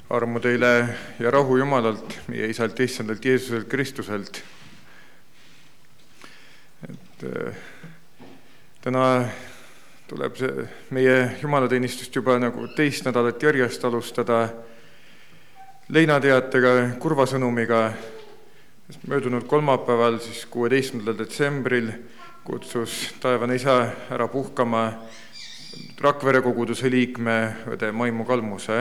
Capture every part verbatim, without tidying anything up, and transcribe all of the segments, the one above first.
Armu teile ja rahu Jumalalt, meie Isalt, Issandalt, Jeesuselt Kristuselt. Et, täna tuleb see, meie jumalateenistust juba nagu teist nädalat järjest alustada leinateatega, kurva sõnumiga. Möödunud kolmapäeval, siis kuueteistkümnendal detsembril kutsus taevane Isa ära puhkama Rakvere koguduse liikme õde Maimu Kalmuse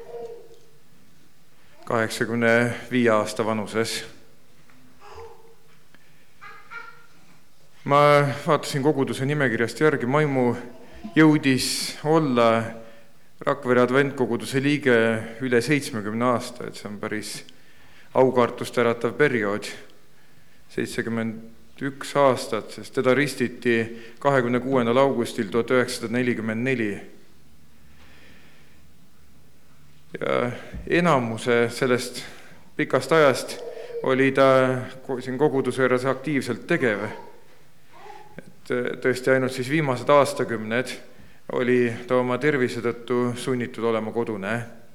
kaheksakümne viie aasta vanuses. Ma vaatasin koguduse nimekirjast järgi, Maimu jõudis olla Rakvere adventkoguduse liige üle seitsmekümne aasta, et see on päris aukartust äratav periood, seitsekümmend üks aastat, sest teda ristiti kahekümne kuuendal augustil tuhat üheksasada nelikümmend neli. Ja enamuse sellest pikast ajast oli ta siin koguduse juures aktiivselt tegev. Et tõesti ainult siis viimased aastakümned oli ta oma tervise tõttu sunnitud olema kodune.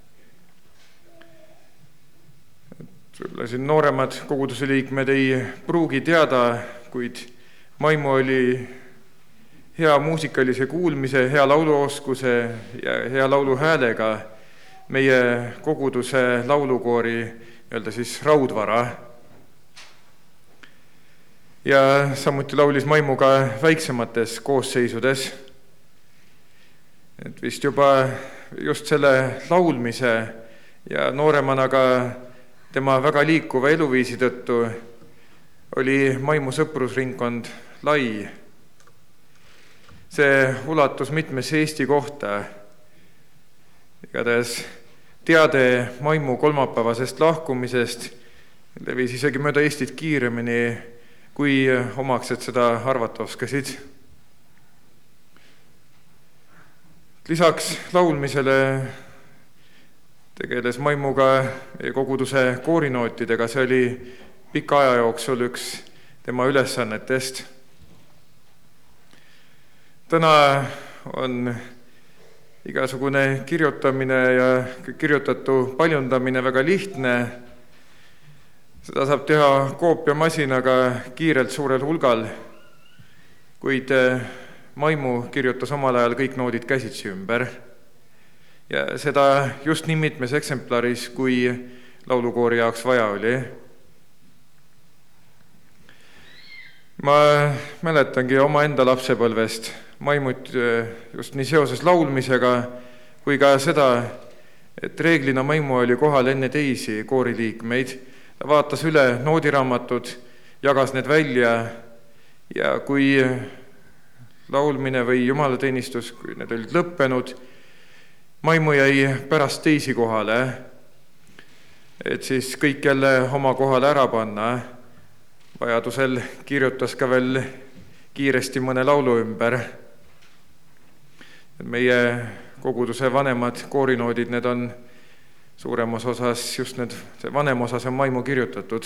Võib-olla siin nooremad koguduse liikmed ei pruugi teada, kuid Maimu oli hea muusikalise kuulmise, hea lauluoskuse ja hea lauluhäälega meie koguduse laulukoori nii-öelda siis raudvara. Ja samuti laulis Maimu ka väiksemates koosseisudes. Et vist juba just selle laulmise ja nooremana ka tema väga liikuva eluviisi tõttu oli Maimu sõprusringkond lai. See ulatus mitmesse Eesti kohta. Igatahes teade Maimu kolmapäevasest lahkumisest levis isegi mööda Eestit kiiremini, kui omaksed seda arvata oskasid. Lisaks laulmisele tegeles Maimuga koguduse koorinootidega, see oli pika aja jooksul üks tema ülesannetest. Täna on igasugune kirjutamine ja kirjutatu paljundamine väga lihtne. Seda saab teha koopiamasinaga kiirelt suurel hulgal, kuid Maimu kirjutas omal ajal kõik noodid käsitsi ümber. Ja seda just nii mitmes eksemplaris, kui laulukoori jaoks vaja oli. Ma mäletangi oma enda lapsepõlvest Maimut just nii seoses laulmisega, kui ka seda, et reeglina Maimu oli kohal enne teisi kooriliikmeid. Ta vaatas üle noodiraamatud, jagas need välja ja kui laulmine või jumalateenistus, kui need olid lõppenud, Maimu jäi pärast teisi kohale, et siis kõik jälle oma kohale ära panna. Vajadusel kirjutas ka veel kiiresti mõne laulu ümber. Meie koguduse vanemad koorinoodid, need on suuremas osas, just need, see vanem osas on Maimu kirjutatud.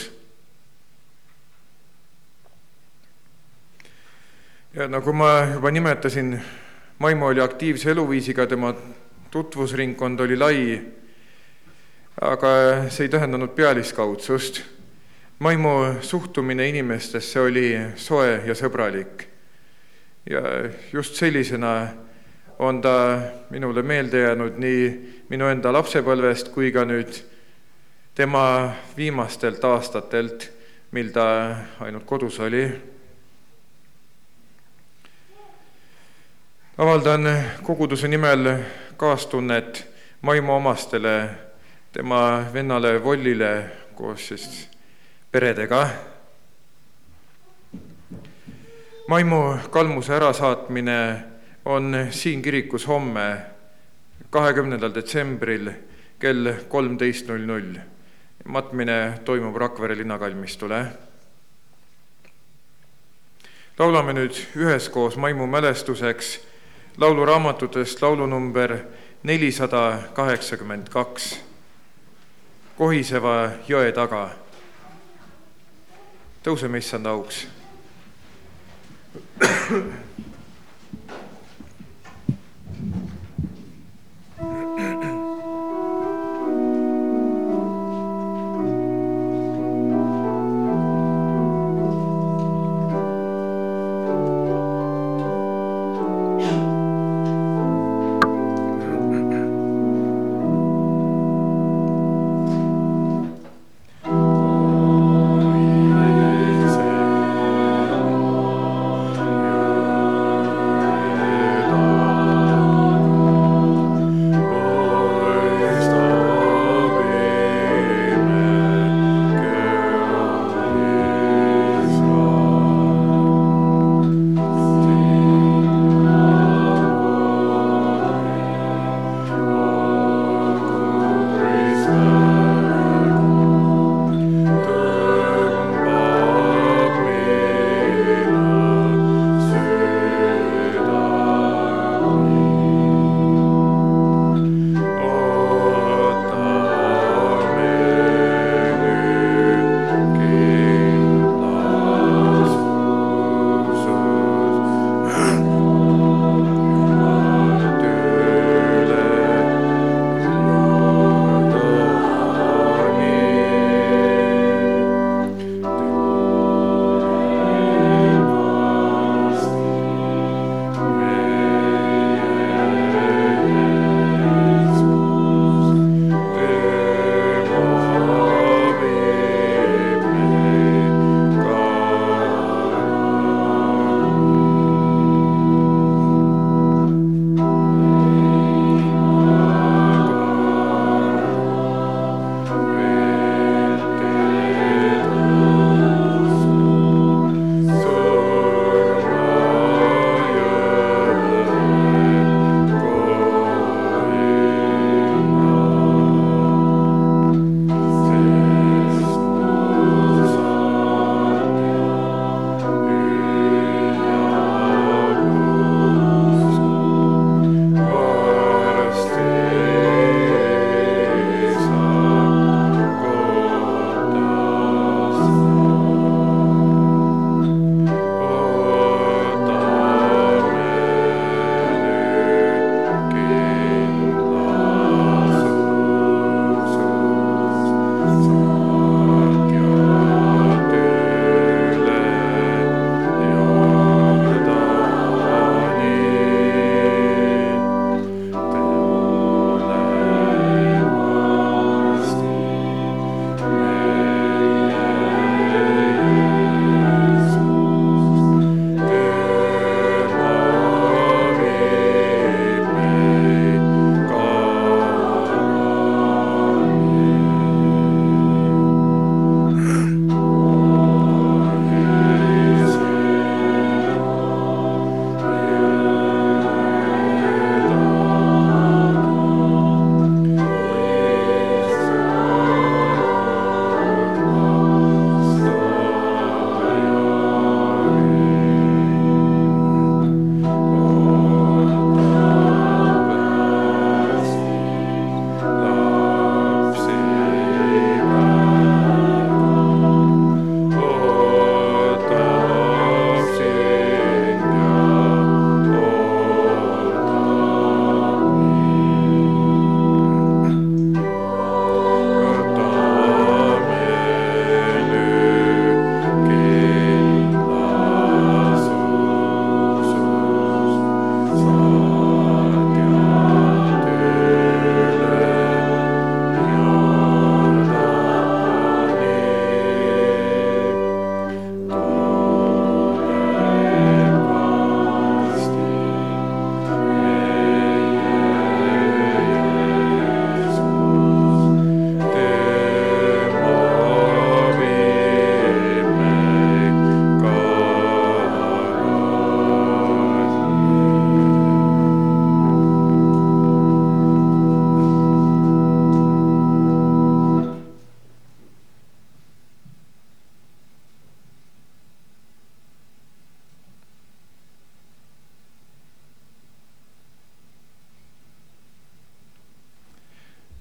Ja nagu ma juba nimetasin, Maimu oli aktiivse eluviisiga, tema tutvusringkond oli lai, aga see ei tähendanud pealiskaudsust. Maimu suhtumine inimestesse oli soe ja sõbralik. Ja just sellisena on ta minule meelde jäänud nii minu enda lapsepõlvest kui ka nüüd tema viimastelt aastatelt, mil ta ainult kodus oli. Avaldan koguduse nimel kaastunnet Maimu omastele, tema vennale Vollile koos siis peredega. Maimu Kalmuse ärasaatmine on siin kirikus homme, kahekümnendal detsembril kell kolmteist null null. Matmine toimub Rakvere linnakalmistule. Laulame nüüd üheskoos Maimu mälestuseks lauluraamatutest laulunumber nelisada kaheksakümmend kaks. Kohiseva jõe taga. Tõuseme issanda auks.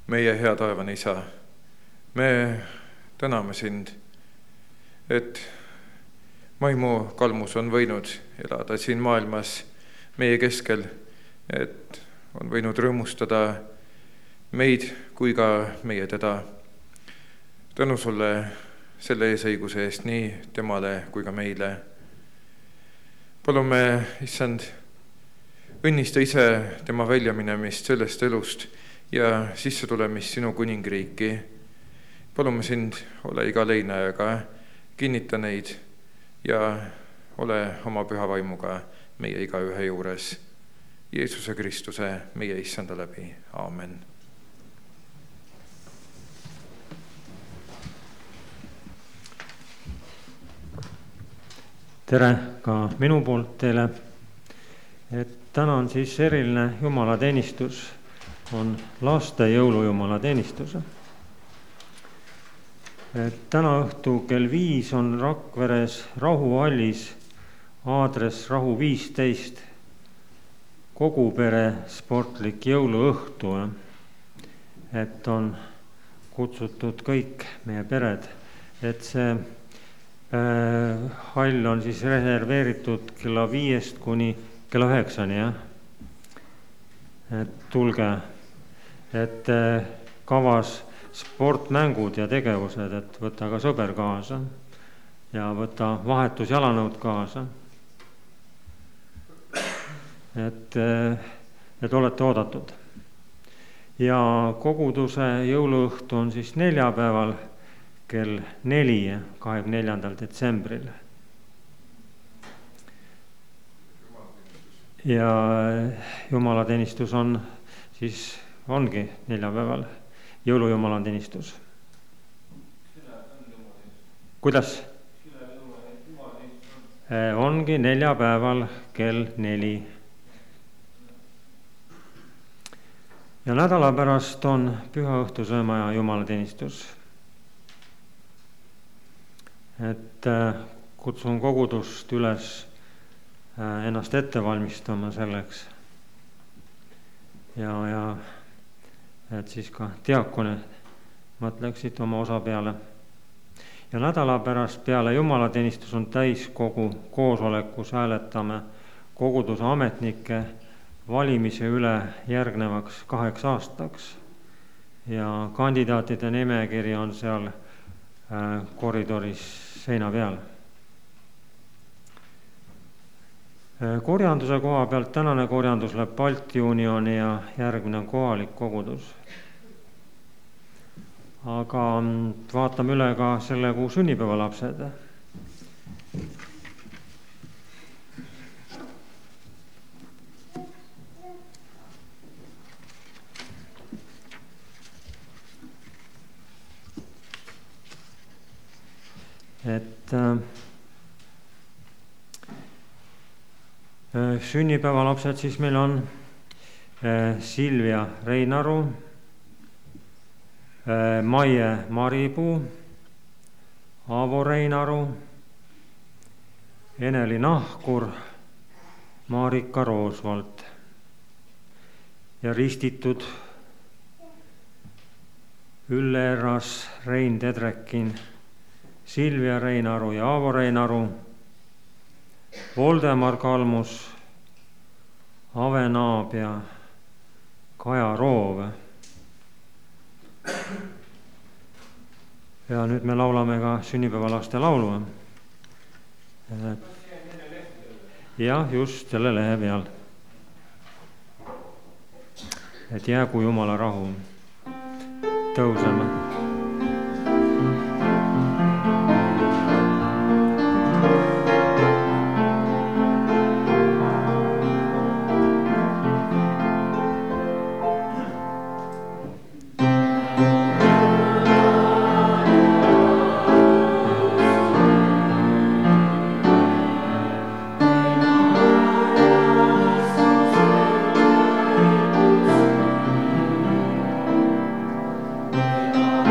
meie hea taevane Isa, me täname sind, et vaimu kalmus on võinud elada siin maailmas meie keskel, et on võinud rõõmustada meid kui ka meie teda. Tänu sulle selle eesõiguse eest nii temale kui ka meile. Palume, issand, õnnista ise tema väljaminemist sellest elust ja sisse tulemist sinu kuningriiki. Palume sind, ole iga leinajaga, kinnita neid ja ole oma püha vaimuga meie igaühe juures. Jeesuse Kristuse, meie issanda läbi. Aamen. Tere ka minu poolt teile. Et täna on siis eriline jumalateenistus, on laste jõulujumalateenistus. Et täna õhtu kell viis on Rakveres Rahuhallis aadress Rahu viisteist kogu pere sportlik jõuluõhtu. Et on kutsutud kõik meie pered, et see äh, hall on siis reserveeritud kella viiest kuni kella üheksani, jah. Et tulge, et äh, kavas sportmängud ja tegevused, et võta ka sõber kaasa ja võta vahetus jalanõud kaasa. Et, et olete oodatud. Ja koguduse jõuluõhtu on siis neljapäeval kell neli, kahekümne neljandal detsembril. Ja jumalateenistus on siis, ongi neljapäeval jõulujumalateenistus. Kuidas? Ongi neljapäeval kell neli. Ja nädala pärast on pühaõhtusöömaja jumalateenistus. Et kutsun kogudust üles ennast ette valmistama selleks. Ja, ja et siis ka diakonid mõtleksid oma osa peale. Ja nädala pärast peale jumalateenistus on täiskogu koosolekus hääletame koguduse ametnike valimise üle järgnevaks kaheks aastaks. Ja kandidaatide nimekiri on seal koridoris seina peal. Korjanduse koha pealt tänane korjandus läheb Balti Unioni ja järgmine on kohalik kogudus. Aga vaatame üle ka selle kuu sünnipäevalapsed. Et äh, sünnipäevalapsed siis meil on äh, Silvia Reinaru, äh, Maie Maripuu, Aavo Reinaru, Eneli Nahkur, Marika Roosvald ja ristitud Ülle Erras, Rein Tedrekin, Silvia Reinaru ja Aavo Reinaru, Voldemar Kalmus, Ave Naab ja Kaja Roov. Ja nüüd me laulame ka sünnipäevalaste laulu. Jah, just selle lehe peal. Et jäägu Jumala rahu. Tõuseme. Amen.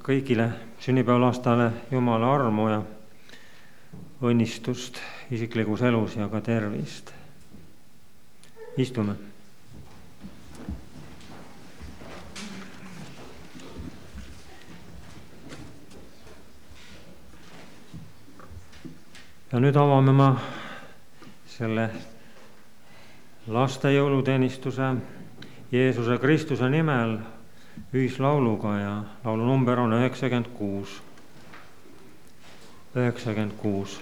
kõigile sünnipäevalastele Jumala armu ja õnnistust isiklikus elus ja ka tervist. Istume. Ja nüüd avame ma selle laste jõuluteenistuse Jeesuse Kristuse nimel ühislauluga ja laulu number on üheksakümmend kuus. üheksakümmend kuus.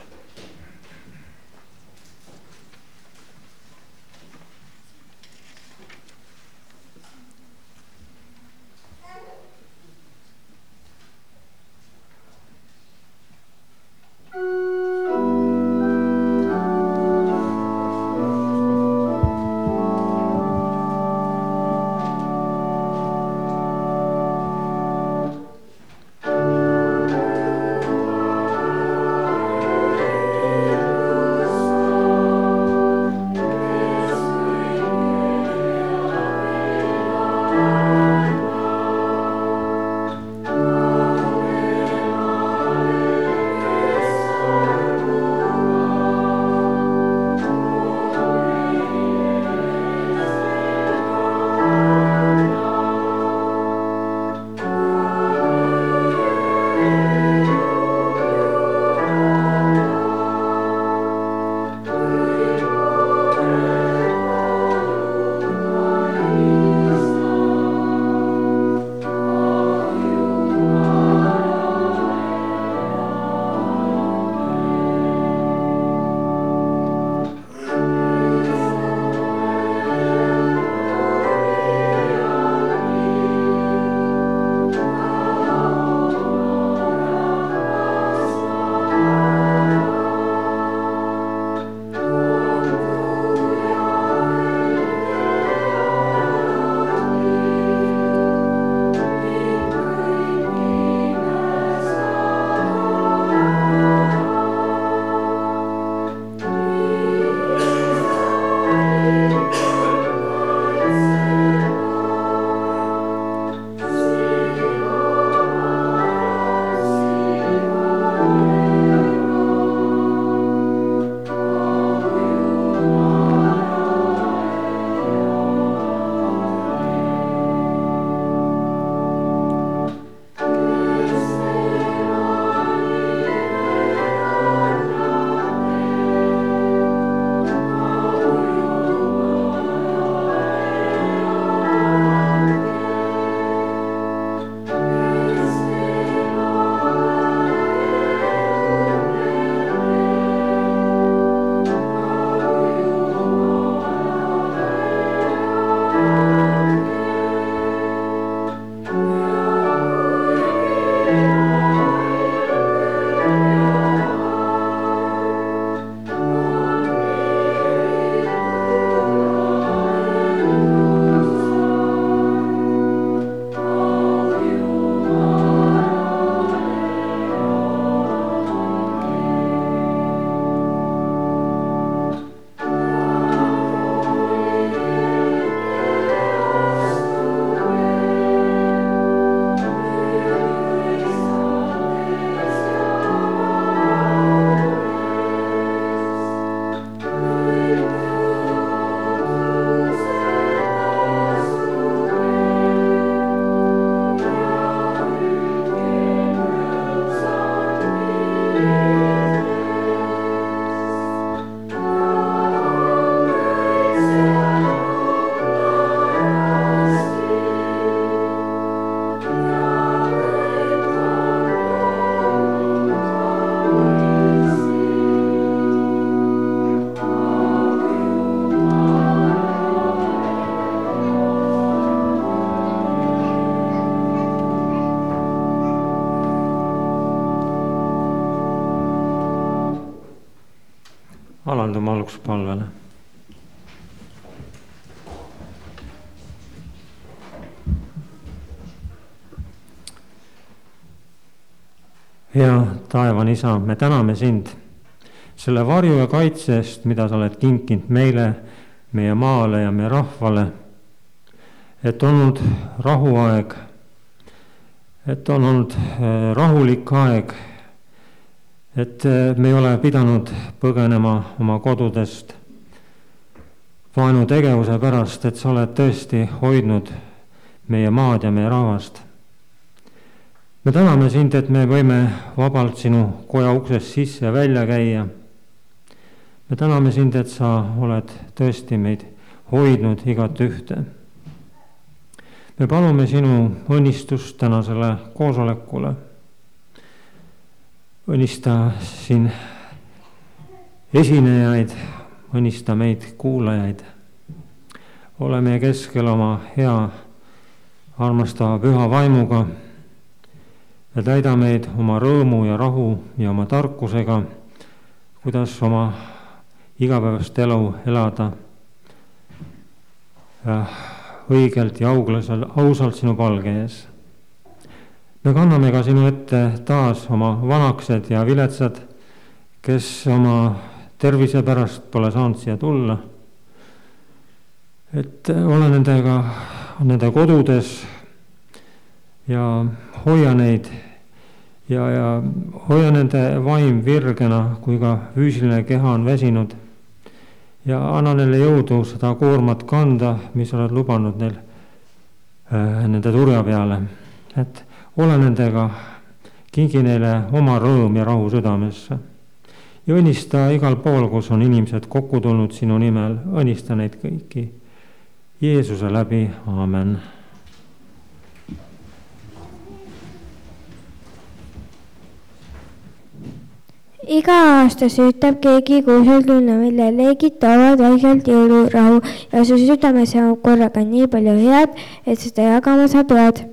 Alandume aluks palvele. Hea taevane Isa, me täname sind selle varju ja kaitse eest, mida sa oled kinkinud meile, meie maale ja meie rahvale, et olnud rahuaeg, et on olnud rahulik aeg, et me ei ole pidanud põgenema oma kodudest vaenu tegevuse pärast, et sa oled tõesti hoidnud meie maad ja meie rahvast. Me täname sind, et me võime vabalt sinu koja uksest sisse ja välja käia. Me täname sind, et sa oled tõesti meid hoidnud igat ühte. Me palume sinu õnnistust tänasele koosolekule. Õnnista siin esinejaid, õnnista meid kuulajaid. Ole meie keskel oma hea, armastava püha vaimuga ja täida meid oma rõõmu ja rahu ja oma tarkusega, kuidas oma igapäevast elu elada ja õigelt ja auglasel, ausalt sinu palge ees. Me kanname ka sinu ette taas oma vanaksed ja viletsad, kes oma tervise pärast pole saanud siia tulla. Et ole nendega, nende kodudes ja hoia neid ja, ja hoia nende vaim virgena, kui ka füüsiline keha on väsinud. Ja anna neile jõudu seda koormat kanda, mis oled lubanud neil äh, nende turja peale. Et ole nendega, kingi neile oma rõõm ja rahu südamesse. Ja õnnista igal pool, kus on inimesed kokku tulnud sinu nimel, õnnista neid kõiki Jeesuse läbi. Aamen. Iga aasta süütab keegi kuusel tunne, mille leegid toovad vaikselt jõulurahu ja su südames on korraga nii palju head, et seda jagama sa pead.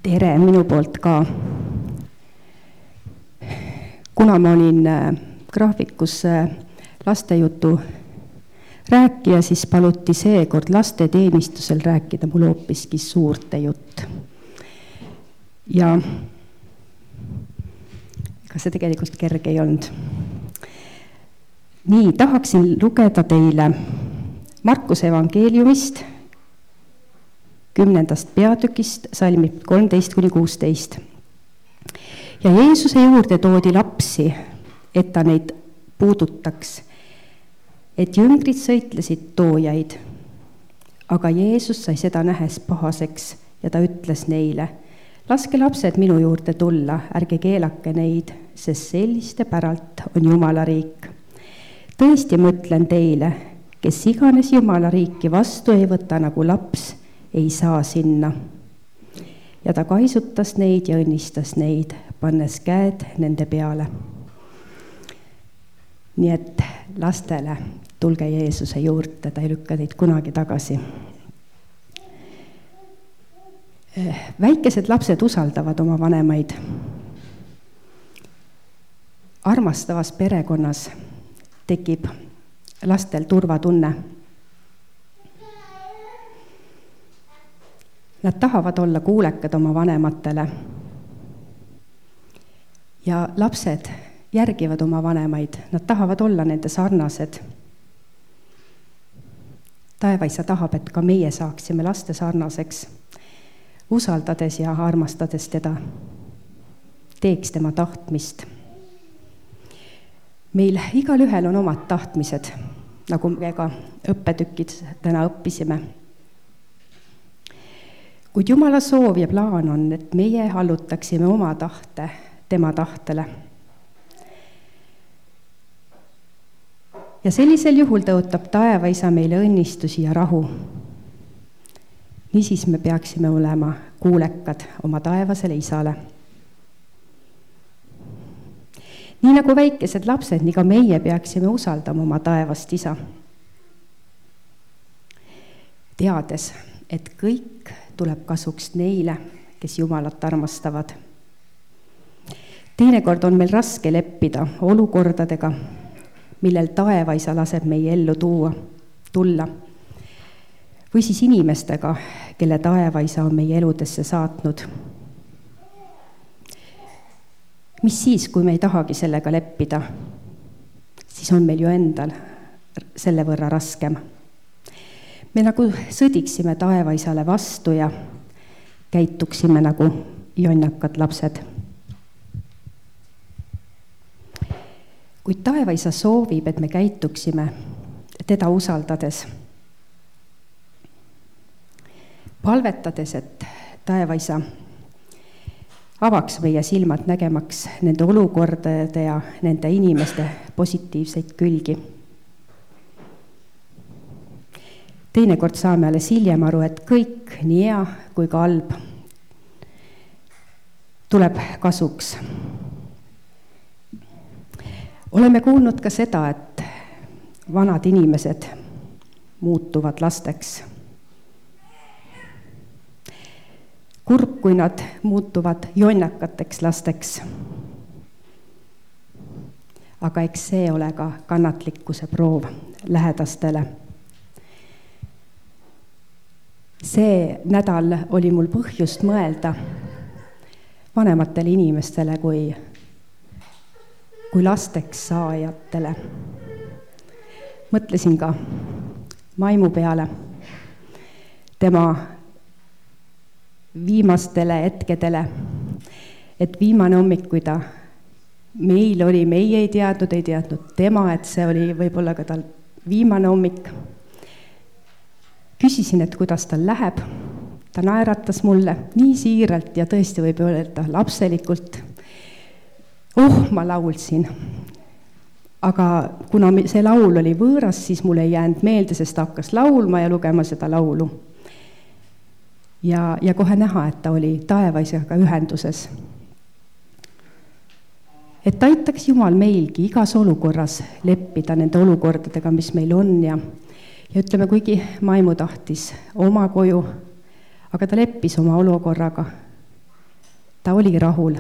tere minu poolt ka. Kuna ma olin graafikus lastejutu rääkija, siis paluti seekord lasteteenistusel rääkida mul hoopiski suurte jutt. Ja ega see tegelikult kerge ei olnud. Nii, tahaksin lugeda teile Markuse evangeeliumist, kümnendast peatükist, salmid kolmteist kuni kuusteist. Ja Jeesuse juurde toodi lapsi, et ta neid puudutaks, et jüngrid sõitlesid toojaid. Aga Jeesus sai seda nähes pahaseks ja ta ütles neile, laske lapsed minu juurde tulla, ärge keelake neid, sest selliste päralt on Jumala riik. Tõesti mõtlen teile, kes iganes Jumala riiki vastu ei võta nagu laps, ei saa sinna. Ja ta kaisutas neid ja õnnistas neid, pannes käed nende peale. Nii et lastele tulge Jeesuse juurde, ta ei lükka teid kunagi tagasi. Väikesed lapsed usaldavad oma vanemaid. Armastavas perekonnas tekib lastel turvatunne. Nad tahavad olla kuulekad oma vanematele. Ja lapsed järgivad oma vanemaid, nad tahavad olla nende sarnased. Taevaisa tahab, et ka meie saaksime laste sarnaseks, usaldades ja armastades teda, teeks tema tahtmist. Meil igal ühel on omad tahtmised, nagu me ka õppetükid täna õppisime. Kuid Jumala soov ja plaan on, et meie allutaksime oma tahte tema tahtele. Ja sellisel juhul tõotab taevaisa meile õnnistusi ja rahu. Niisiis me peaksime olema kuulekad oma taevasele isale. Nii nagu väikesed lapsed, nii ka meie peaksime usaldama oma taevast isa. Teades, et kõik tuleb kasuks neile, kes Jumalat armastavad. Teinekord on meil raske leppida olukordadega, millel taevaisa laseb meie ellu tuua, tulla. Või siis inimestega, kelle taevaisa on meie eludesse saatnud. Mis siis, kui me ei tahagi sellega leppida, siis on meil ju endal selle võrra raskem. Me nagu sõdiksime taevaisale vastu ja käituksime nagu jonnakad lapsed. Kuid taevaisa soovib, et me käituksime teda usaldades. Palvetades, et taevaisa avaks meie silmad nägemaks nende olukordade ja nende inimeste positiivseid külgi. Teinekord saame alles hiljem aru, et kõik, nii hea kui ka halb, tuleb kasuks. Oleme kuulnud ka seda, et vanad inimesed muutuvad lasteks. Kurb, kui nad muutuvad jonnakateks lasteks. Aga eks see ole ka kannatlikkuse proov lähedastele. See nädal oli mul põhjust mõelda vanematele inimestele kui, kui lasteks saajatele. Mõtlesin ka Maimu peale, tema viimastele hetkedele, et viimane hommik, kui ta meil oli, meie ei teadnud, ei teadnud tema, et see oli võib-olla ka tal viimane hommik. Küsisin, et kuidas tal läheb. Ta naeratas mulle nii siiralt ja tõesti võib öelda lapselikult. Oh, ma laulsin. Aga kuna see laul oli võõras, siis mulle ei jäänud meelde, sest ta hakkas laulma ja lugema seda laulu. Ja, ja kohe näha, et ta oli taevaisaga ühenduses. Et aitaks Jumal meilgi igas olukorras leppida nende olukordadega, mis meil on ja, ja ütleme, kuigi Maimu tahtis oma koju, aga ta leppis oma olukorraga ta oli rahul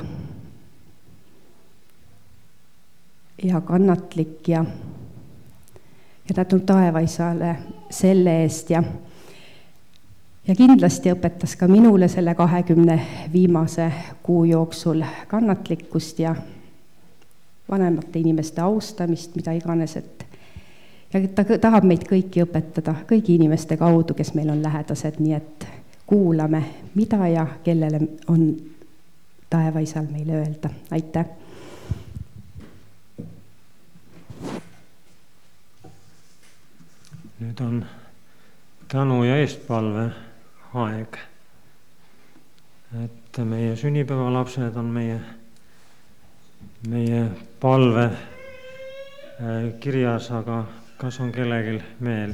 ja kannatlik ja, ja tänu taevaisale selle eest ja, ja kindlasti õpetas ka minule selle kahekümne viimase kuu jooksul kannatlikkust ja vanemate inimeste austamist, mida iganes, et ja ta tahab meid kõiki õpetada, kõigi inimeste kaudu, kes meil on lähedased, nii et kuulame, mida ja kellele on taevaisal meile öelda. Aitäh! Nüüd on tänu ja eestpalve aeg, et meie sünnipäevalapsed on meie, meie palve kirjas, aga kas on kellelgi meel?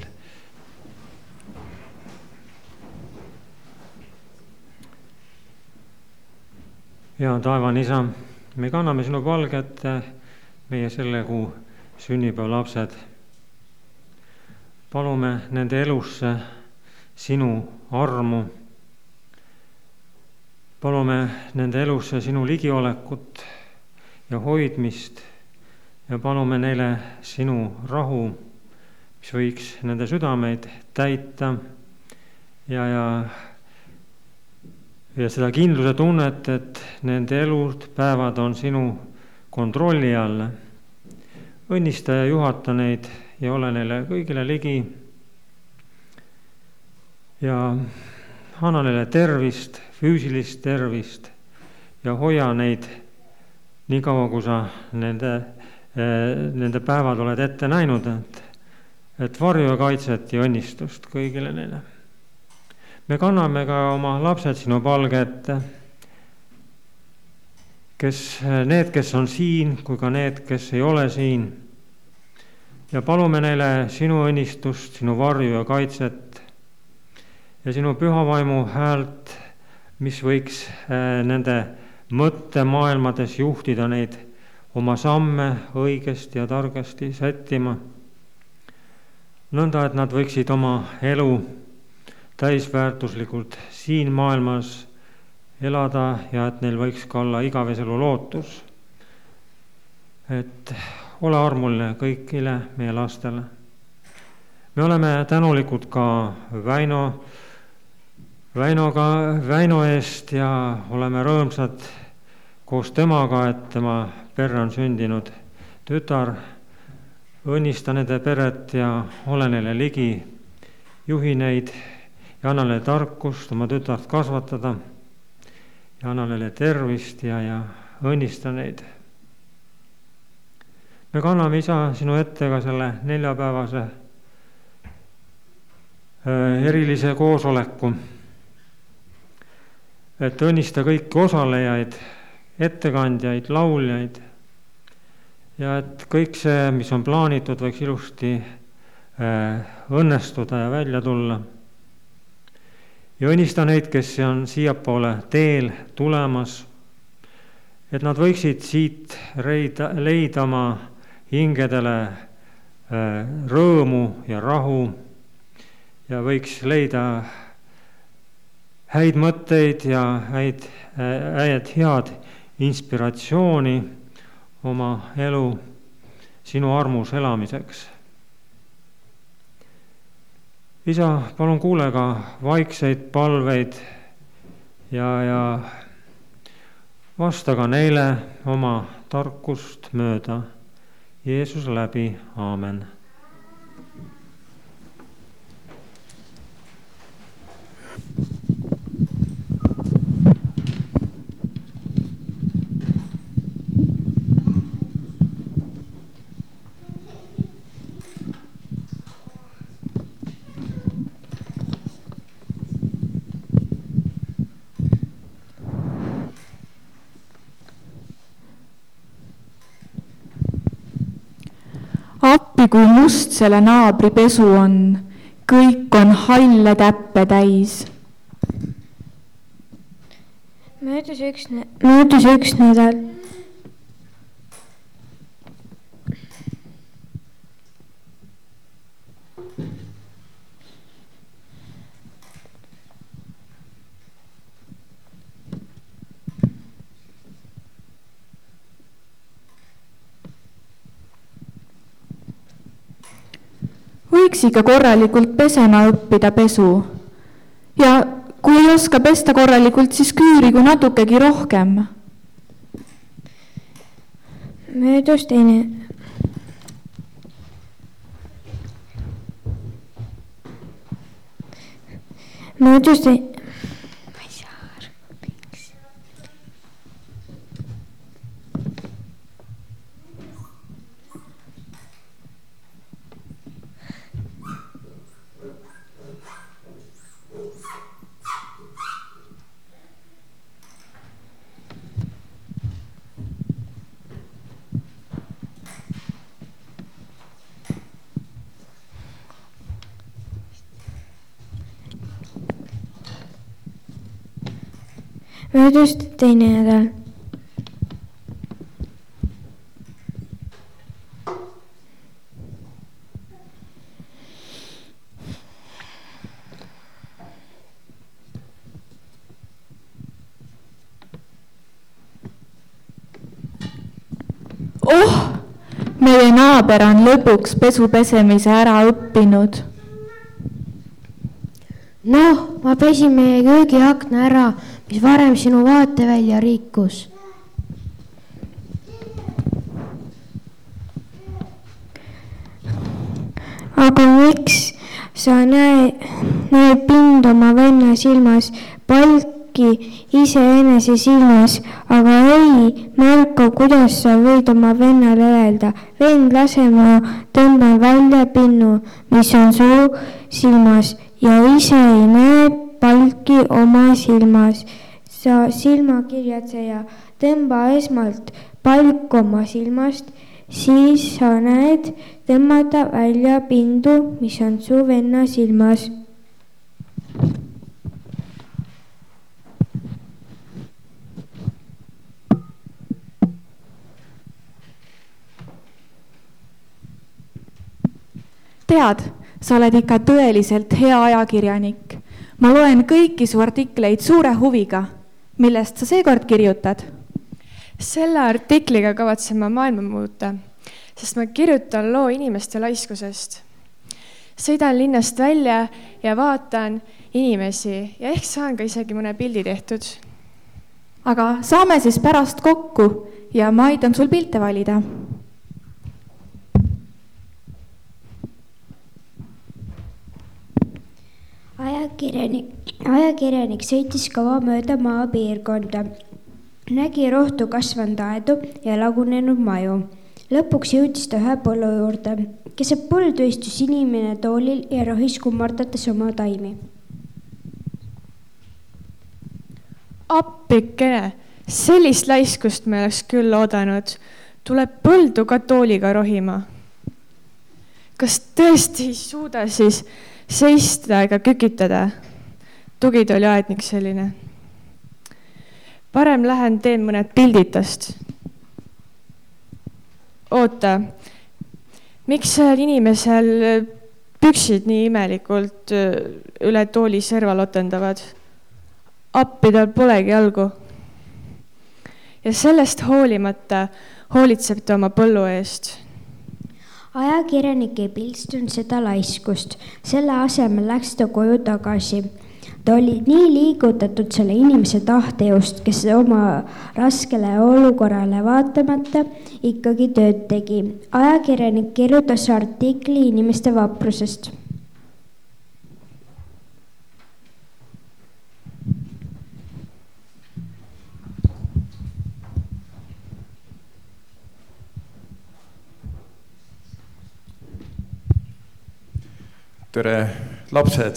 Ja taevane isa, me kanname sinu palget meie selle kuu sünnipäevalapsed. Palume nende elusse sinu armu. Palume nende elusse sinu ligiolekut ja hoidmist ja palume neile sinu rahu, mis võiks nende südameid täita ja, ja, ja seda kindluse tunnet, et nende elud, päevad on sinu kontrolli all. Õnnista ja juhata neid ja ole neile kõigile ligi ja anna neile tervist, füüsilist tervist ja hoia neid nii kaua, kui sa nende, nende päevad oled ette näinud, et, et varju ja kaitset ja õnnistust kõigile neile. Me kanname ka oma lapsed sinu palge ette, kes, need, kes on siin, kui ka need, kes ei ole siin. Ja palume neile sinu õnnistust, sinu varju ja kaitset ja sinu püha vaimu häält, mis võiks nende mõttemaailmades juhtida neid oma samme õigesti ja targasti sättima. Nõnda, et nad võiksid oma elu täisväärtuslikult siin maailmas elada ja et neil võiks ka olla igaveselu lootus. Et ole armuline kõigile meie lastele. Me oleme tänulikud ka Väino, Väinoga, Väino eest ja oleme rõõmsad koos temaga, et tema perre on sündinud tütar. Õnnista nende peret ja ole neile ligi, juhi neid ja anna neile tarkust oma tütart kasvatada ja anna neile tervist ja, ja õnnista neid. Me kanname, isa, sinu ette ka selle neljapäevase erilise koosoleku, et õnnista kõiki osalejaid, ettekandjaid, lauljaid ja et kõik see, mis on plaanitud, võiks ilusti õnnestuda ja välja tulla. Ja õnnista neid, kes on siiapoole teel tulemas, et nad võiksid siit leida, leida oma hingedele rõõmu ja rahu ja võiks leida häid mõtteid ja häid, häid head inspiratsiooni oma elu sinu armus elamiseks. Isa, palun kuule ka vaikseid palveid ja, ja vasta ka neile oma tarkust mööda. Jeesus läbi, aamen. Appi, kui must selle naabri pesu on, kõik on halle täppe täis. Möödus üks, möödus üks nädal. võiks ikka korralikult pesema õppida pesu. Ja kui ei oska pesta korralikult, siis küürigu natukegi rohkem. Möödus teine. Möödus teine. Möödus teine nädal. Oh, meie naaber on lõpuks pesu pesemise ära õppinud. Noh, ma pesin meie köögiakna ära, mis varem sinu vaatevälja rikkus. Aga miks sa näed, näed pind oma venna silmas, palki iseenese silmas, aga ei, Marko, kuidas sa võid oma vennale öelda? Vend, lase ma tõmban välja pinnu, mis on su silmas ja ise ei näe palki oma silmas. Sa silmakirjatseja, tõmba esmalt palk oma silmast, siis sa näed tõmmata välja pindu, mis on su venna silmas. Tead, sa oled ikka tõeliselt hea ajakirjanik. Ma loen kõiki su artikleid suure huviga. Millest sa seekord kirjutad? Selle artikliga kavatsen ma maailma muuta, sest ma kirjutan loo inimeste laiskusest. Sõidan linnast välja ja vaatan inimesi ja ehk saan ka isegi mõne pildi tehtud. Aga saame siis pärast kokku ja ma aitan sul pilte valida. Ajakirjanik, ajakirjanik sõitis kaua mööda maapiirkonda. Nägi rohtu kasvanud aedu ja lagunenud maju. Lõpuks jõudis ta ühe põllu juurde. Keset põldu istus inimene toolil ja rohis kummardades oma taimi. Appikene, sellist laiskust me oleks küll oodanud. Tuleb põldu ka tooliga rohima. Kas tõesti ei suuda siis seista ega kükitada? Tugitooli aednik selline. Parem lähen teen mõned pilditast. Oota, miks seal inimesel püksid nii imelikult üle tooli serval otendavad? Appi tal polegi jalgu. Ja sellest hoolimata hoolitseb ta oma põllu eest. Ajakirjanik ei pilstunud seda laiskust. Selle asemel läks ta koju tagasi. Ta oli nii liigutatud selle inimese tahtejõust, kes oma raskele olukorrale vaatamata ikkagi tööd tegi. Ajakirjanik kirjutas artikli inimeste vaprusest. Tere, lapsed!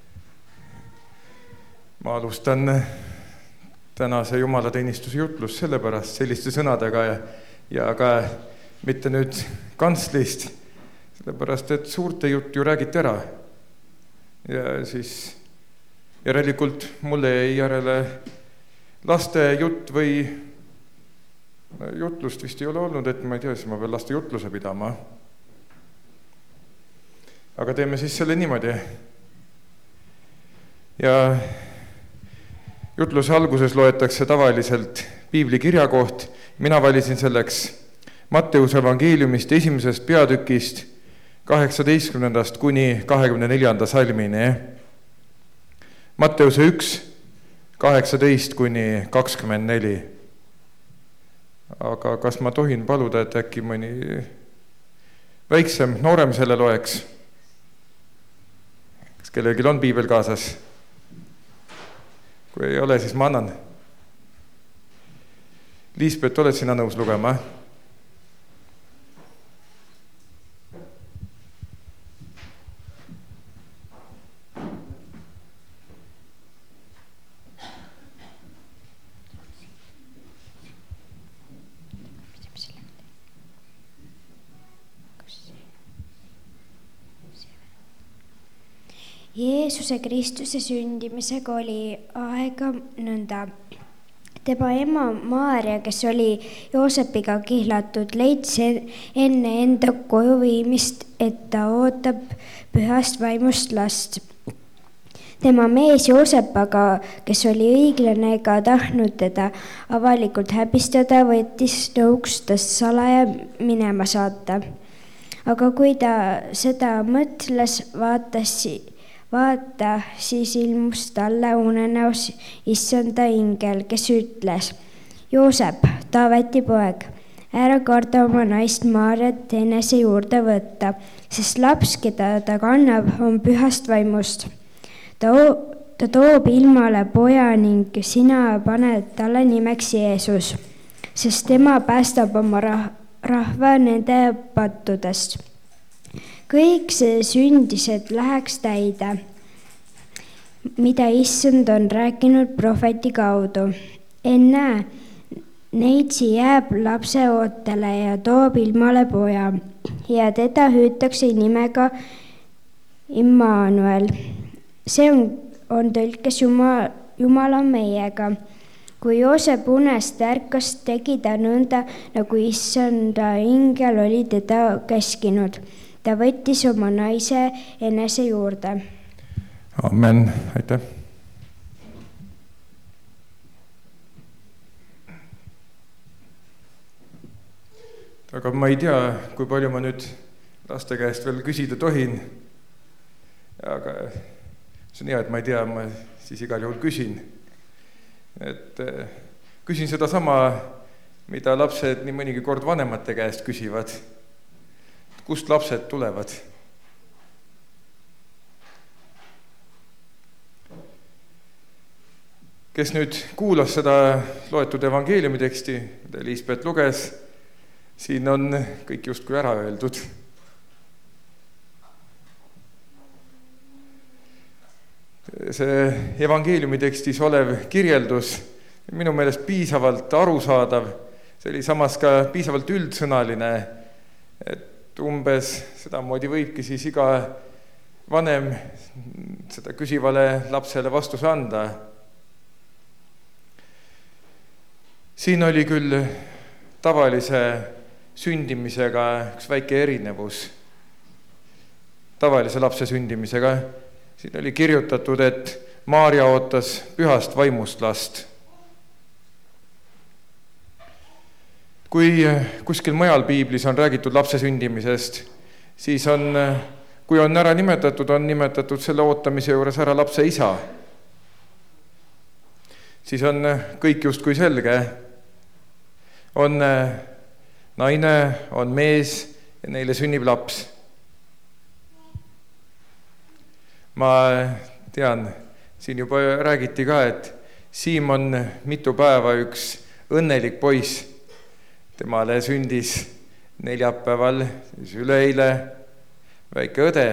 Ma alustan tänase jumalateenistuse jutlust sellepärast selliste sõnadega ja, ja ka mitte nüüd kantslist, sellepärast et suurte jutt ju räägiti ära. Ja siis järelikult mulle jäi järele laste jutt või jutlust vist ei ole olnud, et ma ei tea, siis ma pean laste jutluse pidama. Aga teeme siis selle niimoodi. Ja jutluse alguses loetakse tavaliselt piibli kirjakoht. Mina valisin selleks Matteuse evangeeliumist esimesest peatükist kaheksateistkümnendast kuni kahekümne neljanda salmini. Matteuse üks, kaheksateist kuni kakskümmend neli. Aga kas ma tohin paluda, et äkki mõni väiksem, noorem selle loeks? Kas kellelgi on piibel kaasas? Kui ei ole, siis ma annan. Liisbet, oled sina nõus lugema? Jeesuse Kristuse sündimisega oli aega nõnda. Tema ema Maaria, kes oli Joosepiga kihlatud, leidis enne enda koju viimist, et ta ootab pühast vaimust last. Tema mees Joosep aga, kes oli õiglane ega tahtnud teda avalikult häbistada, võttis nõuks ta salaja minema saata. Aga kui ta seda mõtles, vaatas Vaata, siis ilmus talle unenäos issanda ingel, kes ütles: Joosep, Taaveti poeg, ära karda oma naist Maarjat enese juurde võtta, sest laps, keda ta kannab, on pühast vaimust. Ta, ta toob ilmale poja ning sina paned talle nimeks Jeesus, sest tema päästab oma rahva nende pattudest. Kõik see sündis, et läheks täide, mida issand on rääkinud prohveti kaudu. Enne neitsi jääb lapse ootele ja toob ilmale poja ja teda hüütakse nimega Immanuel. See on, on tõlkes Jumal, Jumal on meiega. Kui Joosep unest ärkas, tegi ta nõnda, nagu issanda ingel oli teda käskinud. Ta võttis oma naise enese juurde. Amen, aitäh. Aga ma ei tea, kui palju ma nüüd laste käest veel küsida tohin. Aga see on hea, et ma ei tea, ma siis igal juhul küsin. Et küsin seda sama, mida lapsed nii mõnigi kord vanemate käest küsivad. Kust lapsed tulevad? Kes nüüd kuulas seda loetud evangeeliumi teksti, mida Liisbet luges, siin on kõik justkui ära öeldud. See evangeeliumi tekstis olev kirjeldus minu meelest piisavalt arusaadav, see oli samas ka piisavalt üldsõnaline, et umbes sedamoodi võibki siis iga vanem seda küsivale lapsele vastuse anda. Siin oli küll tavalise sündimisega üks väike erinevus. Tavalise lapse sündimisega. Siin oli kirjutatud, et Maaria ootas pühast vaimust last. Kui kuskil mujal piiblis on räägitud lapse sündimisest, siis on, kui on ära nimetatud, on nimetatud selle ootamise juures ära lapse isa. Siis on kõik justkui selge. On naine, on mees ja neile sünnib laps. Ma tean, siin juba räägiti ka, et Siim on mitu päeva üks õnnelik poiss. Temale sündis neljapäeval, siis üleeile väike õde.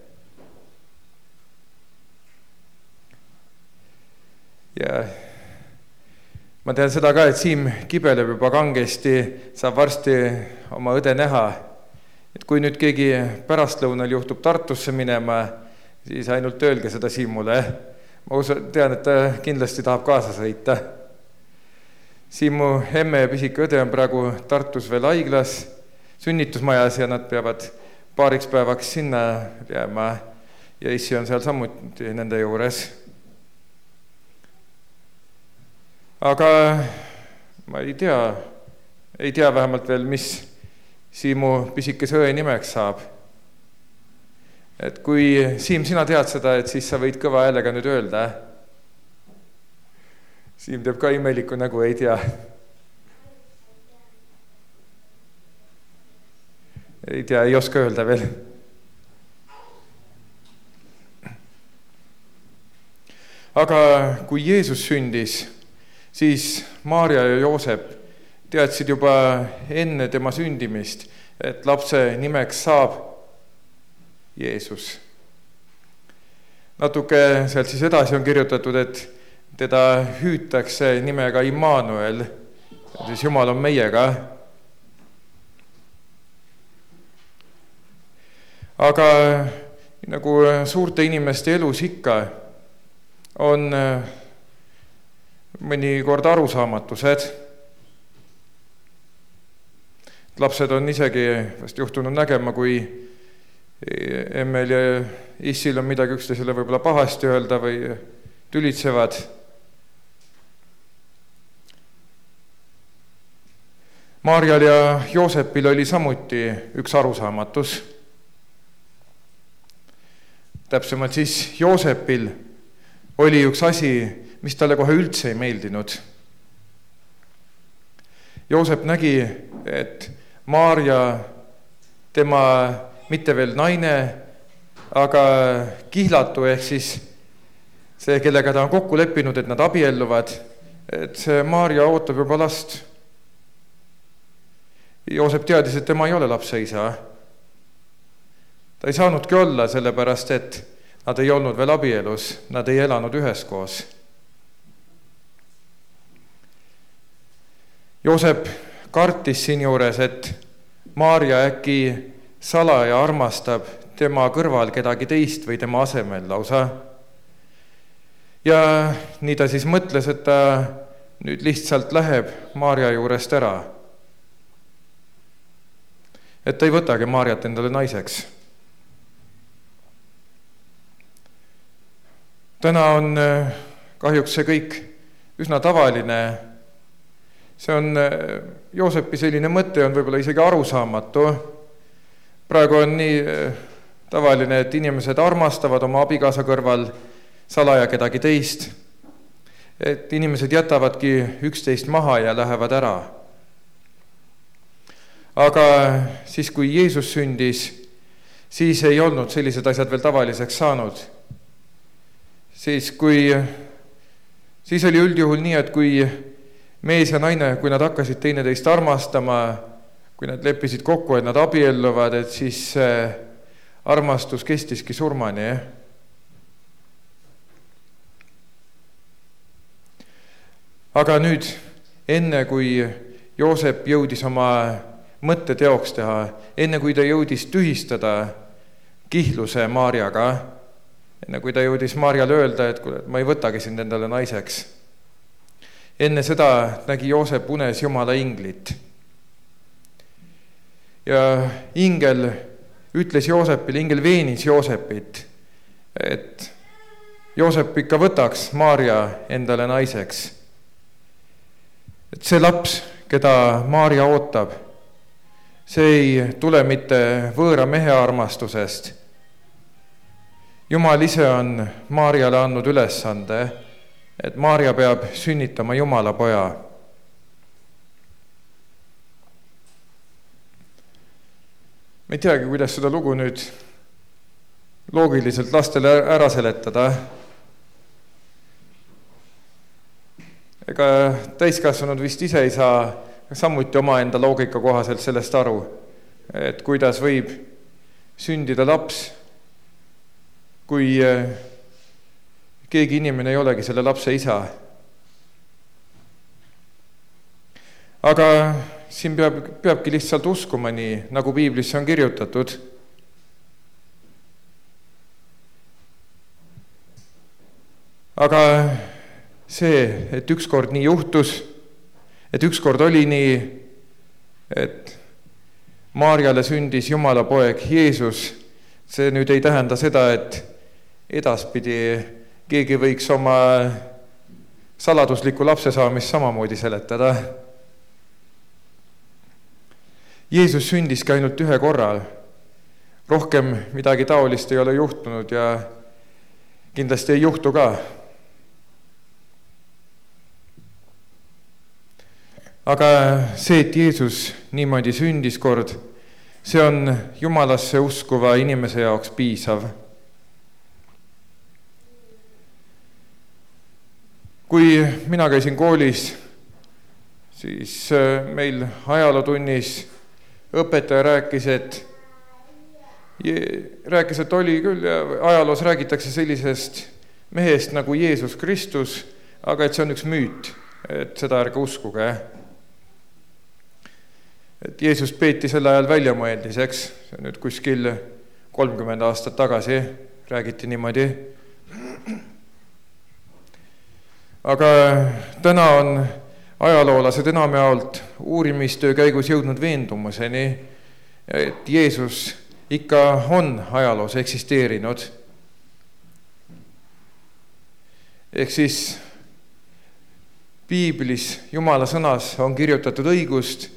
Ja ma tean seda ka, et Siim kibeleb juba kangesti, saab varsti oma õde näha. Et kui nüüd keegi pärastlõunal juhtub Tartusse minema, siis ainult öelge seda Siimule. Ma usun, tean, et ta kindlasti tahab kaasa sõita. Siimu emme ja pisike õde on praegu Tartus veel haiglas, sünnitusmajas ja nad peavad paariks päevaks sinna jääma ja issi on seal samuti nende juures. Aga ma ei tea, ei tea vähemalt veel, mis Siimu pisikese õe nimeks saab. et kui Siim, sina tead seda, et siis sa võid kõva häälega nüüd öelda. Siim teeb ka imeliku nägu, ei tea. Ei tea, ei oska öelda veel. Aga kui Jeesus sündis, siis Maarja ja Joosep teadsid juba enne tema sündimist, et lapse nimeks saab Jeesus. Natuke sealt siis edasi on kirjutatud, et teda hüütakse nimega Immanuel, siis Jumal on meiega. Aga nagu suurte inimeste elus ikka on mõnikord arusaamatused. Lapsed on isegi vast juhtunud nägema, kui emmel ja issil on midagi üksteisele võib-olla pahasti öelda või tülitsevad. Maarjal ja Joosepil oli samuti üks arusaamatus. Täpsemalt siis Joosepil oli üks asi, mis talle kohe üldse ei meeldinud. Joosep nägi, et Maarja, tema mitte veel naine, aga kihlatu ehk siis see, kellega ta on kokku leppinud, et nad abielluvad, et see Maarja ootab juba last. Joosep teadis, et tema ei ole lapse isa. Ta ei saanudki olla, sellepärast, et nad ei olnud veel abielus, nad ei elanud üheskoos. Joosep kartis siin juures, et Maarja äkki salaja armastab tema kõrval kedagi teist või tema asemel lausa. Ja nii ta siis mõtles, et ta nüüd lihtsalt läheb Maarja juurest ära. Et ta ei võtagi Maarjat endale naiseks. Täna on kahjuks see kõik üsna tavaline. See on Joosepi selline mõte on võib-olla isegi arusaamatu. Praegu on nii tavaline, et inimesed armastavad oma abikaasa kõrval salaja kedagi teist. Et inimesed jätavadki üksteist maha ja lähevad ära. Aga siis, kui Jeesus sündis, siis ei olnud sellised asjad veel tavaliseks saanud. Siis, kui, siis oli üldjuhul nii, et kui mees ja naine, kui nad hakkasid teineteist armastama, kui nad leppisid kokku, et nad abielluvad, et siis armastus kestiski surmani. Aga nüüd, enne kui Joosep jõudis oma mõtte teoks teha, enne kui ta jõudis tühistada kihluse Maarjaga, enne kui ta jõudis Maarjale öelda, et kuule, ma ei võtagi sind endale naiseks. Enne seda nägi Joosep unes Jumala inglit. Ja ingel ütles Joosepile, ingel veenis Joosepit, et Joosep ikka võtaks Maarja endale naiseks. Et see laps, keda Maarja ootab, see ei tule mitte võõra mehe armastusest. Jumal ise on Maarjale andnud ülesande, et Maarja peab sünnitama Jumala poja. Me ei teagi, kuidas seda lugu nüüd loogiliselt lastele ära seletada. Ega täiskasvanud vist ise ei saa samuti omaenda loogika kohaselt sellest aru, et kuidas võib sündida laps, kui keegi inimene ei olegi selle lapse isa. Aga siin peab, peabki lihtsalt uskuma nii, nagu Piiblisse on kirjutatud. Aga see, et ükskord nii juhtus, et ükskord oli nii, et Maarjale sündis Jumala poeg Jeesus, see nüüd ei tähenda seda, et edaspidi keegi võiks oma saladusliku lapse saamist samamoodi seletada. Jeesus sündiski ainult ühe korral. rohkem midagi taolist ei ole juhtunud ja kindlasti ei juhtu ka. Aga see, et Jeesus niimoodi sündis kord, see on Jumalasse uskuva inimese jaoks piisav. Kui mina käisin koolis, siis meil ajalootunnis õpetaja rääkis, et rääkis, et oli küll ja ajaloos räägitakse sellisest mehest nagu Jeesus Kristus, aga et see on üks müüt, et seda ärge uskuge. Et Jeesus peeti sel ajal väljamõeldiseks, see on nüüd kuskil kolmkümmend aastat tagasi, räägiti niimoodi. Aga täna on ajaloolased enamjaolt uurimistöö käigus jõudnud veendumuseni, et Jeesus ikka on ajaloos eksisteerinud. Ehk siis piiblis Jumala sõnas on kirjutatud õigust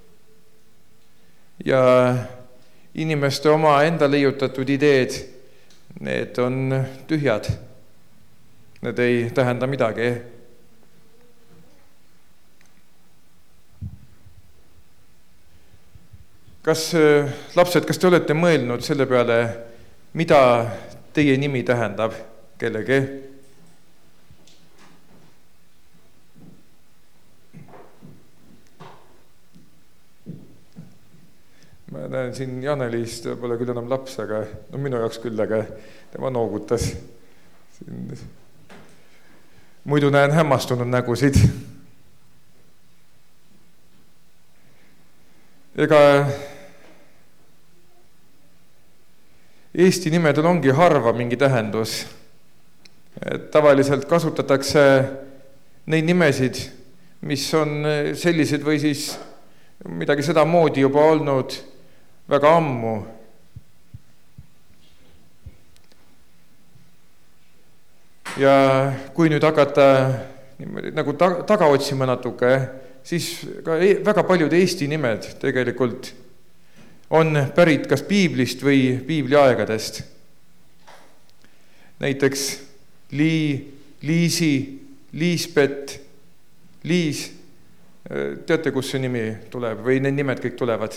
ja inimeste oma enda leiutatud ideed, need on tühjad. Need ei tähenda midagi. Kas, lapsed, kas te olete mõelnud selle peale, mida teie nimi tähendab kellegi? Ma näen siin Janelist, pole küll enam laps, aga no minu jaoks küll, aga tema noogutas. Siin... Muidu näen hämmastunud nägusid. Ega Eesti nimedel ongi harva mingi tähendus. Et tavaliselt kasutatakse neid nimesid, mis on sellised või siis midagi seda moodi juba olnud väga ammu. Ja kui nüüd hakata nagu taga otsima natuke, siis ka väga paljud Eesti nimed tegelikult on pärit kas piiblist või piibli aegadest. Näiteks Lii, Liisi, Liisbet, Liis. Teate, kus see nimi tuleb või need nimed kõik tulevad?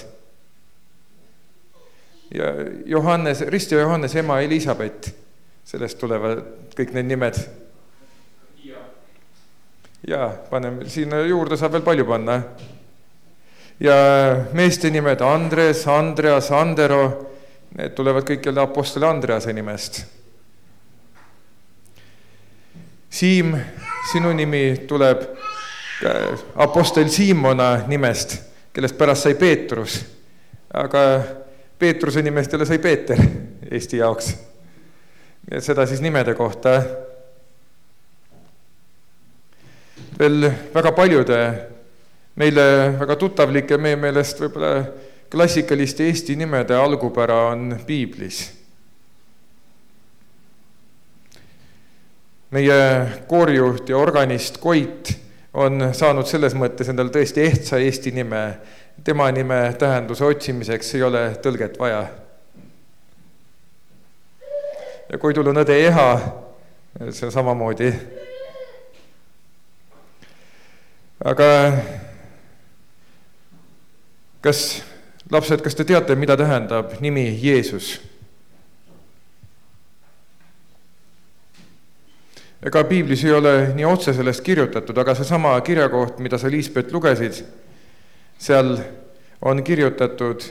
Ja Johannes, Rist ja Johannes ema Elisabet, sellest tulevad kõik need nimed. Ja paneme, siin juurde saab veel palju panna. Ja meeste nimed Andres, Andreas, Andero, need tulevad kõik jälle apostel Andrease nimest. Siim, sinu nimi tuleb apostel Siimona nimest, kellest pärast sai Peetrus, aga Peetruse nimest jälle sai Peeter Eesti jaoks. Seda siis nimede kohta. Veel väga paljude meile väga tuttavlike meie meelest võib-olla klassikaliste Eesti nimede algupära on piiblis. Meie koorijuht ja organist Koit on saanud selles mõttes endal tõesti ehtsa Eesti nime. Tema nime tähenduse otsimiseks ei ole tõlget vaja. Ja Koidul on õde Eha, see on samamoodi. Aga kas, lapsed, kas te teate, mida tähendab nimi Jeesus? Ega piiblis ei ole nii otse sellest kirjutatud, aga see sama kirjakoht, mida sa Liisbet lugesid, seal on kirjutatud,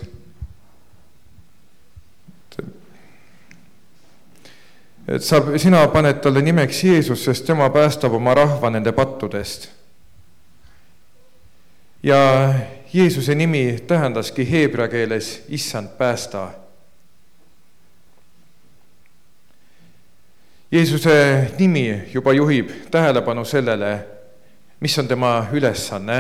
et sa, sina paned talle nimeks Jeesus, sest tema päästab oma rahva nende pattudest. Ja Jeesuse nimi tähendaski heebrea keeles issand päästa. Jeesuse nimi juba juhib tähelepanu sellele, mis on tema ülesanne.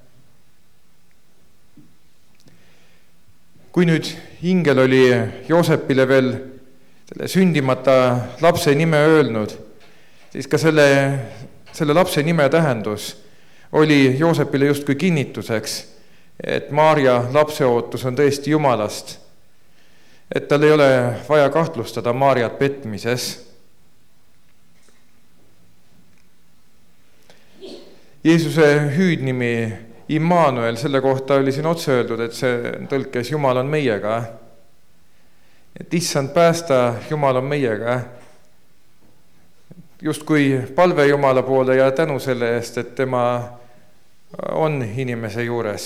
Kui nüüd ingel oli Joosepile veel selle sündimata lapse nime öelnud, siis ka selle, selle lapse nime tähendus oli Joosepile justkui kinnituseks, et Maarja lapseootus on tõesti Jumalast. et tal ei ole vaja kahtlustada Maarjat petmises. Jeesuse hüüdnimi Immanuel, selle kohta oli siin otse öeldud, et see tõlkes Jumal on meiega. Et issand päästa, Jumal on meiega. Just kui palve Jumala poole ja tänu selle eest, et tema on inimese juures.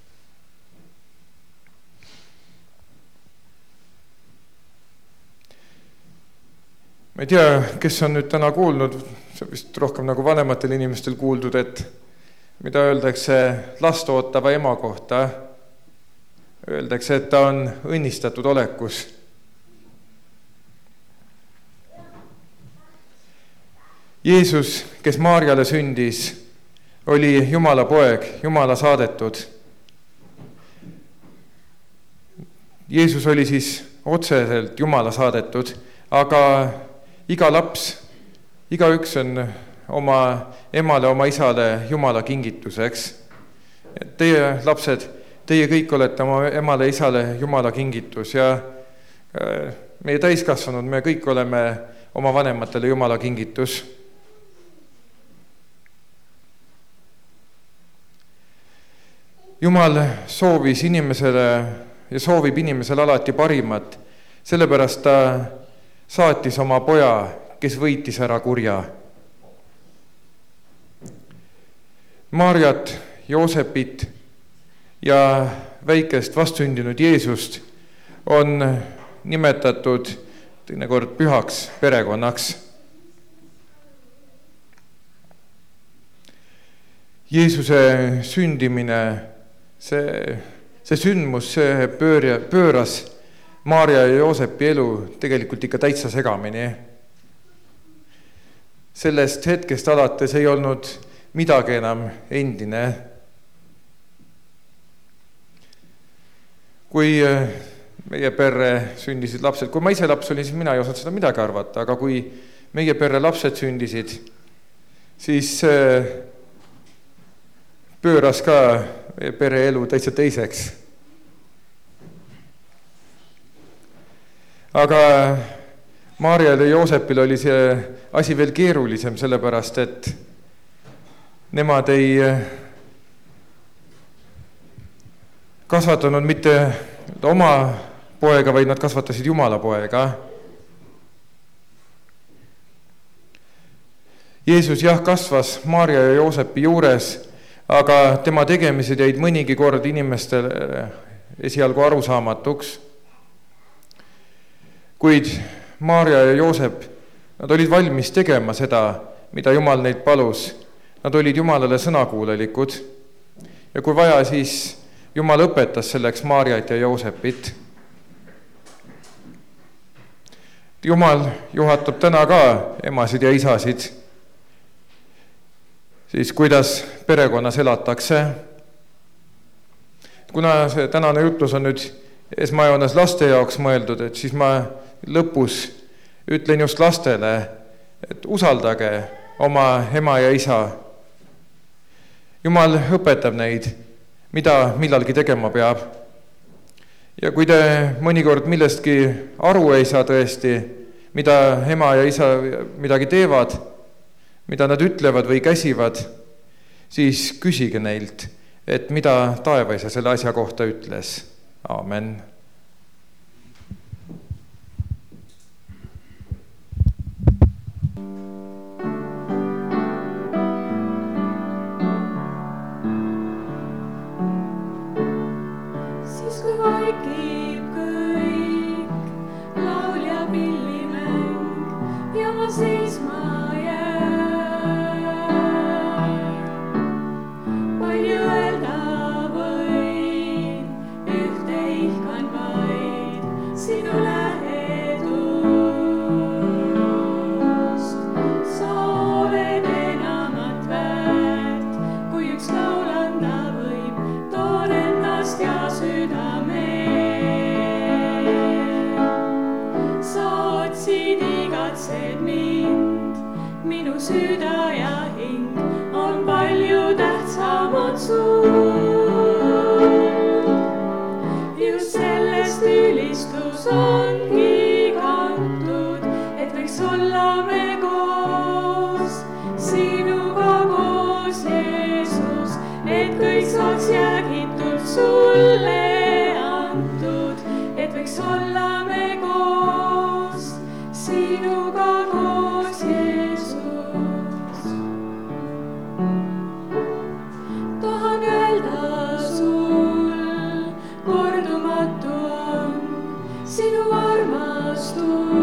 Ma ei tea, kes on nüüd täna kuulnud, see on vist rohkem nagu vanematel inimestel kuuldud, et mida öeldakse last ootava ema kohta. Öeldakse, et ta on õnnistatud olekus. Jeesus, kes Maarjale sündis, oli Jumala poeg, Jumala saadetud. Jeesus oli siis otseselt Jumala saadetud, aga iga laps, igaüks on oma emale, oma isale Jumala kingituseks. Teie lapsed, teie kõik olete oma emale, isale Jumala kingitus ja meie täiskasvanud, me kõik oleme oma vanematele Jumala kingitus. Jumal soovis inimesele ja soovib inimesele alati parimat, sellepärast ta saatis oma poja, kes võitis ära kurja. Maarjat, Joosepit ja väikest vastsündinud Jeesust on nimetatud teinekord pühaks perekonnaks. Jeesuse sündimine, see, see sündmus, see pöörja, pööras Maarja ja Joosepi elu tegelikult ikka täitsa segamini. Sellest hetkest alates ei olnud midagi enam endine. Kui meie perre sündisid lapsed, kui ma ise laps olin, siis mina ei osanud seda midagi arvata, aga kui meie perre lapsed sündisid, siis pööras ka pere elu täitsa teiseks. Aga Maarjal ja Joosepil oli see asi veel keerulisem, sellepärast et nemad ei kasvatanud mitte oma poega, vaid nad kasvatasid Jumala poega. Jeesus jah kasvas Maarja ja Joosepi juures, aga tema tegemised jäid mõnigi kord inimestele esialgu arusaamatuks. Kuid Maarja ja Joosep, nad olid valmis tegema seda, mida Jumal neid palus. Nad olid Jumalale sõnakuulelikud. Ja kui vaja, siis Jumal õpetas selleks Maarjat ja Joosepit. Jumal juhatab täna ka emasid ja isasid, siis kuidas perekonnas elatakse. Kuna see tänane jutlus on nüüd esmajoones laste jaoks mõeldud, et siis ma lõpus ütlen just lastele, et usaldage oma ema ja isa. Jumal õpetab neid, mida millalgi tegema peab. Ja kui te mõnikord millestki aru ei saa tõesti, mida ema ja isa midagi teevad, mida nad ütlevad või käsivad, siis küsige neilt, et mida taevaisa selle asja kohta ütles. Aamen. Siis kui vaikib kõik, laulja pillimäng ja ma seisma süda ja hing on palju tähtsamad sul. Just sellest ülistus tüülistus ongi kantud, et võiks olla me koos, sinuga koos, Jeesus, et kõik saaks jäägitud sulle antud, et võiks olla me koos, sinuga koos, Jeesus. Tahan öelda sul, kordumatu on sinu armastus.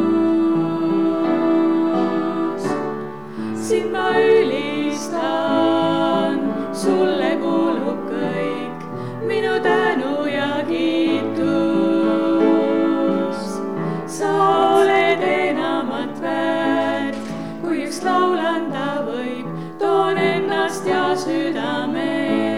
Sind ma ülistan, sulle kuulub kõik minu tänu ja kiitus. Sa oled enamat väärt, kui üks laul anda võib, toon ennast ja südame.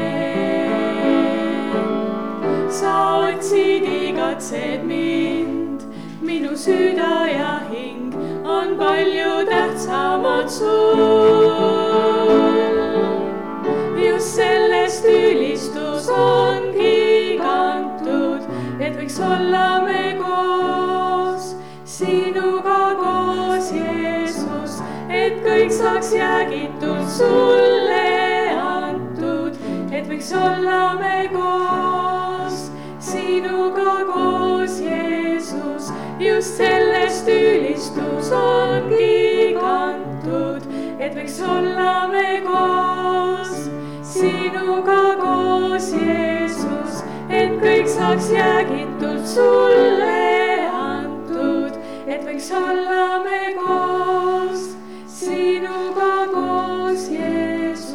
Sa otsid, igatsed mind, minu süda ja hing on palju tähtsamad sul. Just sellest ülistus ongi kantud, et võiks olla me koos, sinuga koos, Jeesus, et kõik saaks jäägitud sulle antud, et võiks olla me koos, sinuga koos, Jeesus, just sellest ülistus ongi kantud, et võiks olla me koos, sinuga koos, Jeesus, et kõik saaks jäägitud sulle antud, et võiks olla me koos, sinuga koos, Jeesus.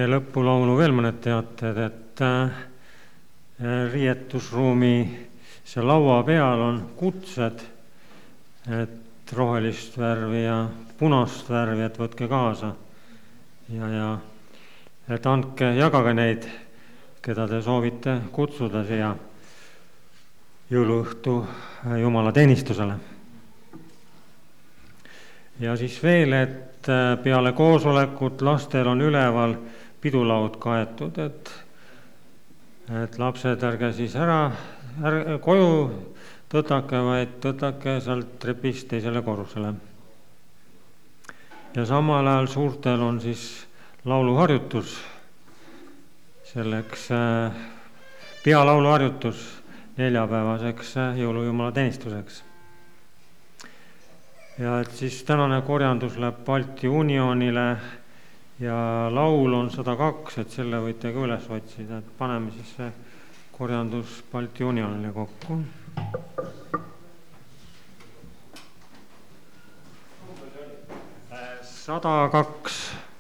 enne lõpulaulu veel mõned teated, et riietusruumi see laua peal on kutsed, et rohelist värvi ja punast värvi, et võtke kaasa ja, ja et andke, jagage neid, keda te soovite kutsuda siia jõuluõhtu Jumala teenistusele. Ja siis veel, et peale koosolekut lastel on üleval pidulaud kaetud, et, et lapsed ärge siis ära, ära koju tõtake, vaid tõtake sealt trepist teisele korrusele. Ja samal ajal suurtel on siis lauluharjutus, selleks pealauluharjutus neljapäevaseks jõulujumala teenistuseks. Ja et siis tänane korjandus läheb Balti Unionile ja laul on sada kaks, et selle võite ka üles otsida, et paneme siis see korjandus Balti Unionile kokku. sada kaks.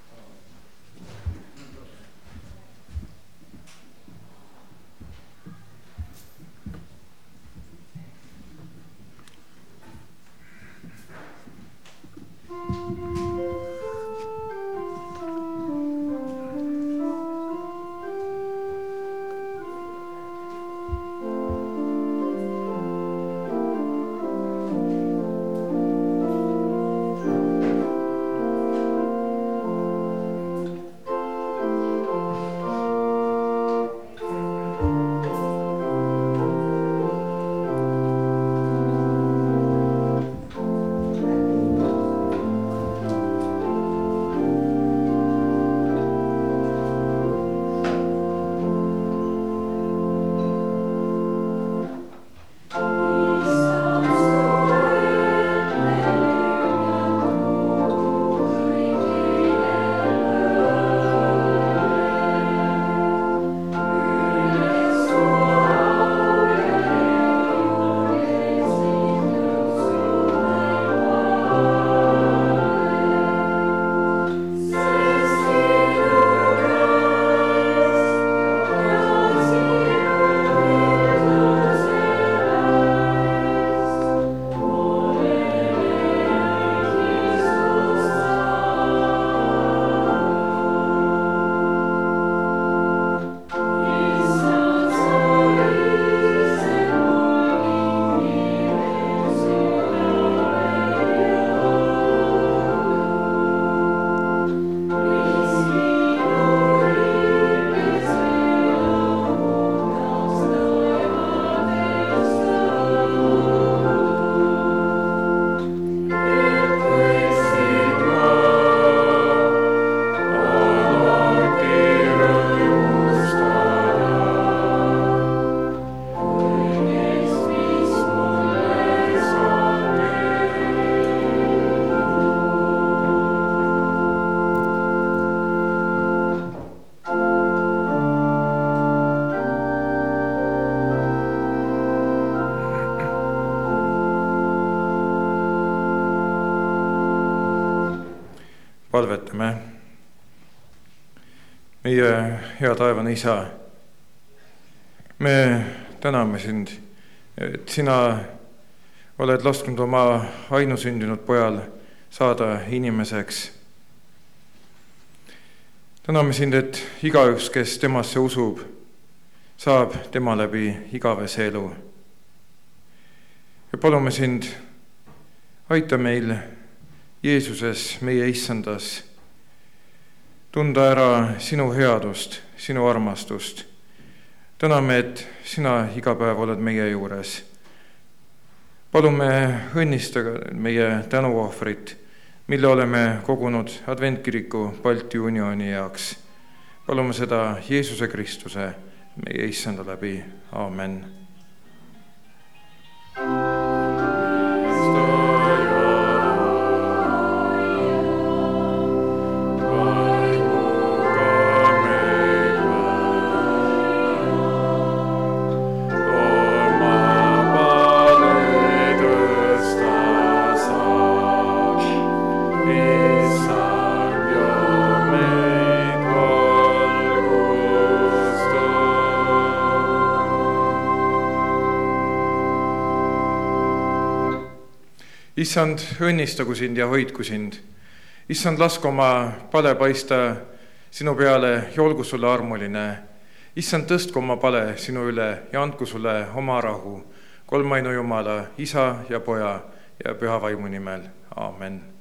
Palvetame. Meie hea taevane Isa, me täname sind, et sina oled lasknud oma ainusündinud pojal saada inimeseks. Täname sind, et igaüks, kes temasse usub, saab tema läbi igavese elu. Ja palume sind, aita meil Jeesuses, meie issandas, tunda ära sinu headust, sinu armastust. Täname, et sina iga päev oled meie juures. Palume õnnistada meie tänuohvrit, mille oleme kogunud Adventkiriku Balti Unioni jaoks. Palume seda Jeesuse Kristuse, meie issanda läbi. Aamen. Isang, ja meid issand, õnnistagu sind ja hoidku sind. issand, lasku oma pale paista sinu peale ja olgu sulle armuline. issand, tõstku oma pale sinu üle ja andku sulle oma rahu. kolmainu Jumala, Isa ja Poja ja Püha Vaimu nimel. Aamen.